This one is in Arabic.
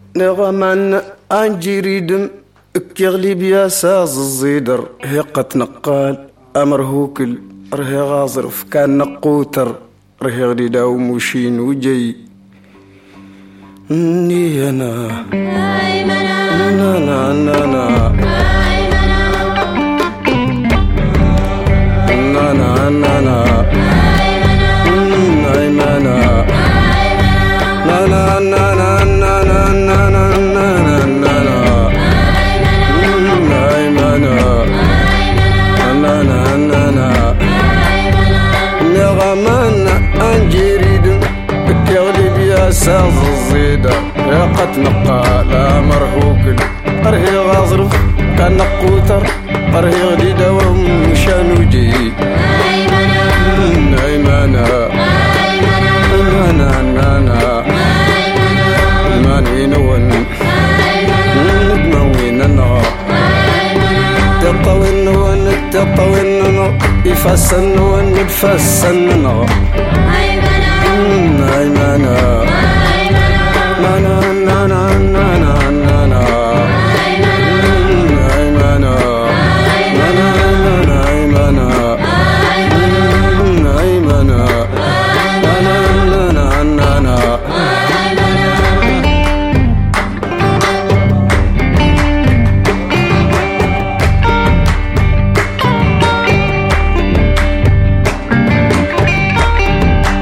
نغمان أنجريدم كيغلي بياساز الزيدر هيقة نقال أمر هوكل رهي غازرف كان نقوتر رهي غديدا وموشين وجي ني أنا نانا نانا نانا نانا نايمانا نانا نانا نانا نانا نانا نانا نايمانا نانا نانا نغمان أنجريد كيغلي بياساز الزيدة يقت نقال مرهوكل قرهي غازرف كان نقوتر قرهي غديدة ومشان وجي نايمانا نانا نانا الماني نون ندموين النار تطوين نون تطوين نون يفسن نون نتفسن نون نايمانا نانا